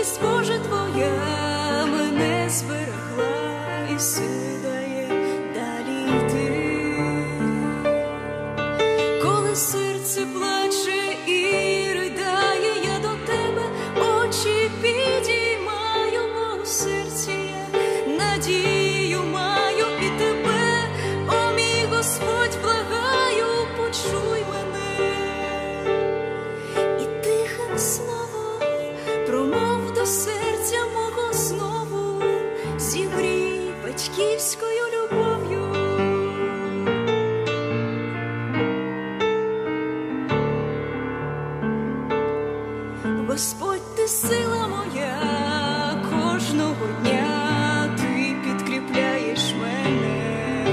милість Божа Твоя мене зберегла і сили дає далі йти. Коли серце плаче і ридає, я до Тебе очі підіймаю, бо у серці я надію маю і Тебе, о мій Господь, благаю, почуй мене. І тихим словом промов до серця мого знову, зігрій батьківською любов'ю. Господь, Ти сила моя, кожного дня Ти підкріпляєш мене.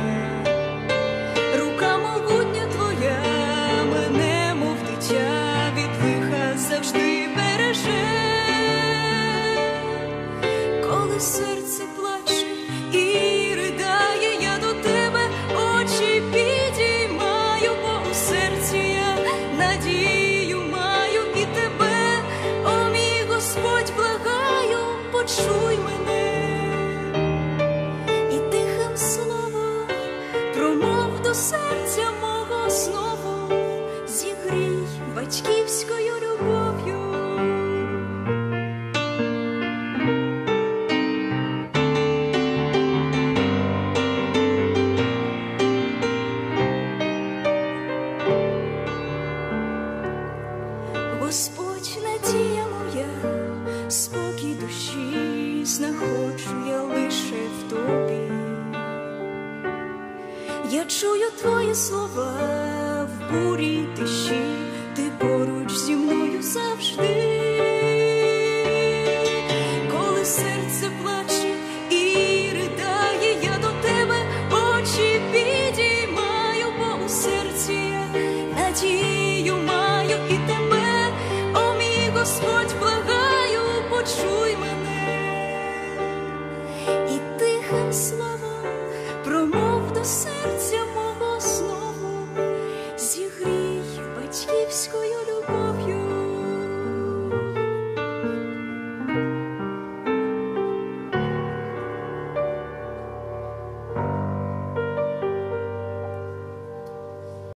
Рука могутня Твоя мене, мов дитя, від лиха завжди береже. Коли серце плаче і ридає, я до Тебе очі підіймаю, бо у серці я надію маю і Тебе, о мій Господь, благаю, почуй мене. І тихим словом промов до серця мого знову, зігрій батьківською любов'ю. Господь, надія моя, спокій душі знаходжу я лише в Тобі. Я чую Твої слова в бурі й тиші, Ти поруч зі мною завжди. Коли серце плаче і ридає, я до Тебе очі підіймаю, бо у серці я надію маю і Тебе, о мій Господь, благаю, почуй мене. І тихим словом